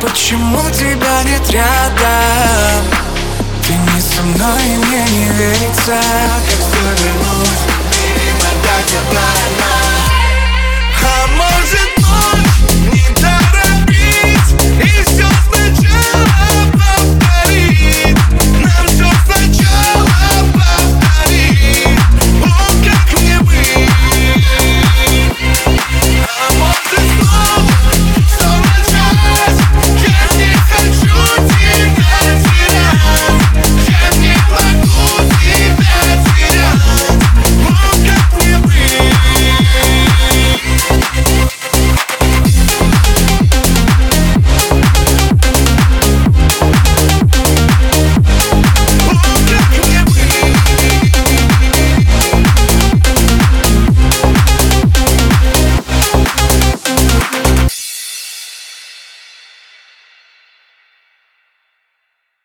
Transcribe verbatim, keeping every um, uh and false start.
Почему тебя нет рядом? Ты не со мной, и мне не верится, как завернуть мимо так я больна. А может, ночь не так?